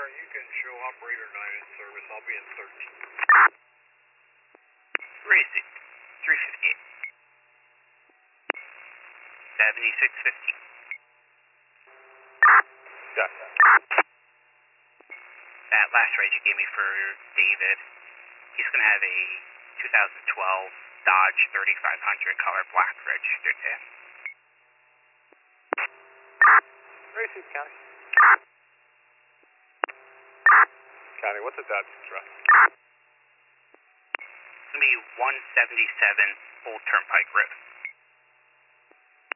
you can show operator 9 in service. I'll be in 13. Where is it? 358. 7650. Got that. That last ride you gave me for David, he's going to have a 2012 Dodge 3500 color black registered to him. Racine County. County, what's the Dodge truck? It's going to be 177 Old Turnpike Road.